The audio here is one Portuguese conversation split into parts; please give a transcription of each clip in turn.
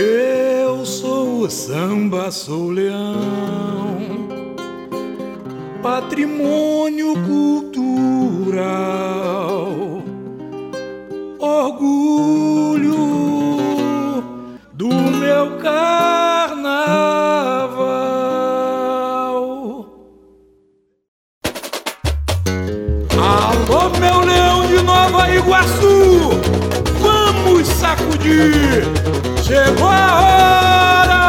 Eu sou o samba, sou o leão, patrimônio cultural, orgulho do meu carnaval. Alô, meu leão de Nova Iguaçu, vamos sacudir, chegou a hora!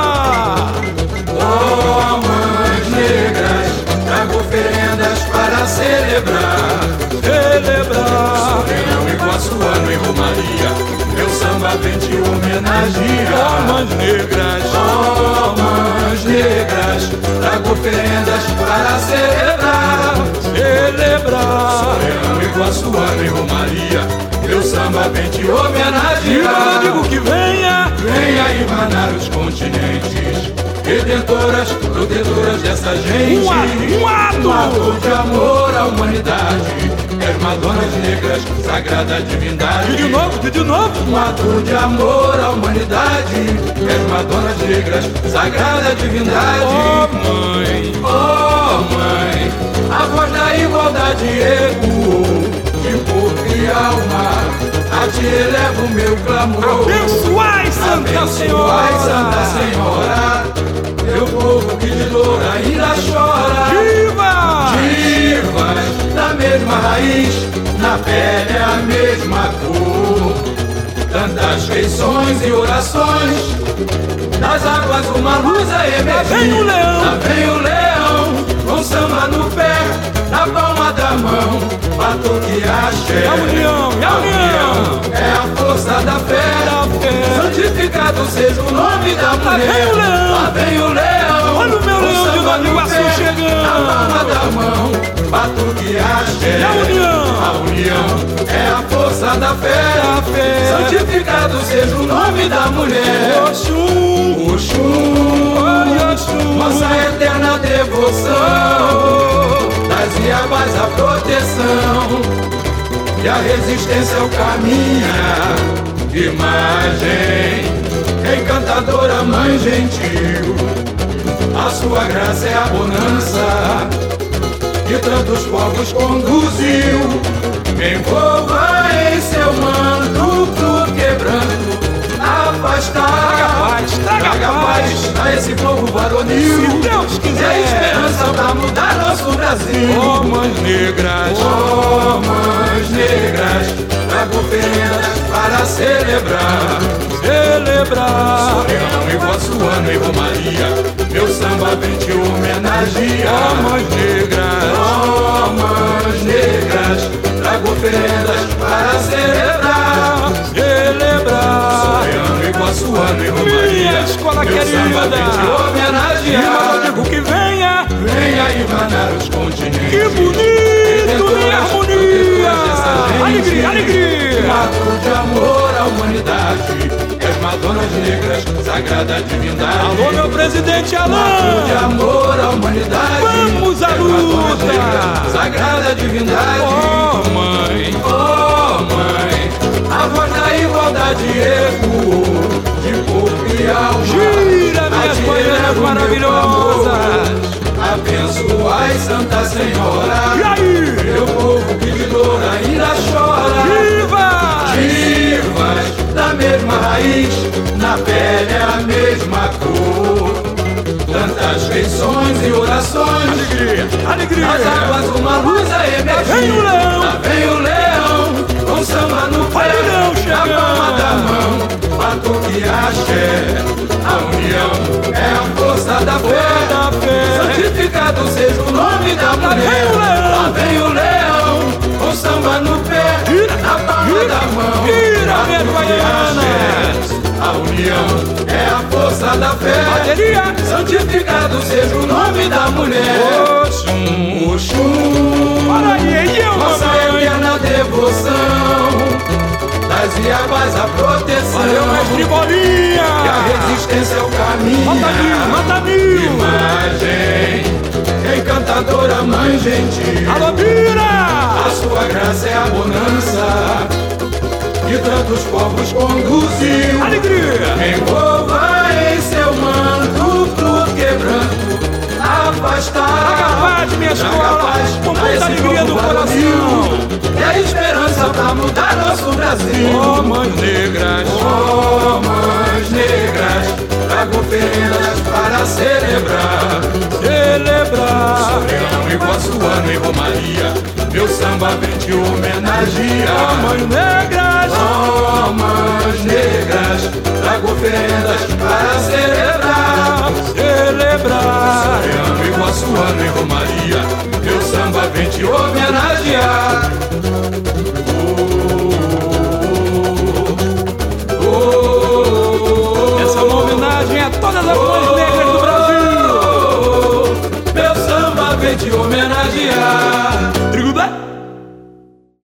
Oh, mães negras, trago oferendas para celebrar. Sou leão iguaçuano em Romaria, meu samba vem te homenagear. Oh, mães negras, oh, mães negras, trago oferendas para celebrar. Sou leão iguaçuano em Romaria, meu samba vem te homenagear. eu digo que venha, venha emanar os continentes, redentoras, protetoras dessa gente. um ato de amor à humanidade, quero madonas negras, sagrada divindade. de novo, Um ato de amor à humanidade, quero madonas negras, sagrada divindade. oh mãe, Oh mãe, a voz da igualdade ecoou, de corpo e alma, a ti elevo o meu clamor. abençoai Santa Senhora, Abençoai Santa Senhora, meu povo que de dor ainda chora. Divas da mesma raiz, na pele é a mesma cor. Tantas feições e orações, das águas uma luz a emergir. vem o leão, Lá vem o leão, com samba no pé, na palma da mão, batuque axé. a união, É a força da fé, santificado seja o nome da mulher. Lá vem o leão, olha o meu leão de Nova Iguaçu chegando. na palma da mão, batuque axé. A união é a força da fé, santificado seja o nome da mulher. Oxum, Oxum, nossa eterna devoção, das Iabás a proteção, e a resistência é o caminho. Imagem encantadora, mãe gentil, a sua graça é a bonança que tantos povos conduziu. Envolva em seu manto pro quebranto, afastar, traga paz a esse povo varonil. se Deus E quiser. a esperança pra mudar nosso Brasil. Oh, mães negras, Oh, mães negras, trago oferendas para celebrar. Sou leão iguaçuano em Romaria, meu samba vem te homenagear. oh, mães negras, Oh, mães negras, trago oferendas para celebrar. Sou leão iguaçuano em Romaria, minha escola meu samba querida, vem te homenagear. eu digo que venha, Venha emanar os continentes, que bonito, minha harmonia, alegria. Um ato de amor à humanidade, que as madonas negras, sagrada divindade. Alô, meu presidente Um ato de Alain, amor à humanidade, vamos à que as madonas luta. negras, sagrada divindade. oh, mãe, Oh, mãe, a voz da igualdade ecoou, de corpo e alma. gira A minhas ti baianas elevo meu maravilhosas, abençoai Santa Senhora, e aí, meu povo que de dor ainda chora. Divas da mesma raiz, na pele é a mesma cor. Tantas feições e orações, alegria, nas águas uma luz a emergir. vem o leão, Lá vem o leão, com samba no pé, olha o leão na palma da chegando, mão, batuque axé. A união é a força da fé, santificado seja o nome da mulher. Lá vem o leão, com samba no pé, na palma da mão, minhas baianas, a união é a força da fé, bateria, santificado seja o nome da mulher. Oxum, Oxum, olha aí, nossa mamãe, eterna devoção, das Iabás a proteção, valeu, mestre Bolinha, e a resistência é o caminho. mata mil, Imagem encantadora, mãe gentil, alô, Bira, a sua graça é a bonança que tantos povos conduziu. alegria, Em escola, paz, com muita alegria do coração. E a esperança pra mudar nosso Brasil. Oh, mães negras, oh, mães negras, trago oferendas para celebrar. Soleão, Iguaçuano e Romaria, meu samba vem te homenagear. Oh, mães negras, oh, mães negras, trago oferendas para celebrar. Soleão, Iguaçuano e Romaria, meu samba vem te homenagear. Essa é uma homenagem a todas as mães negras do Brasil. Meu samba vem te homenagear.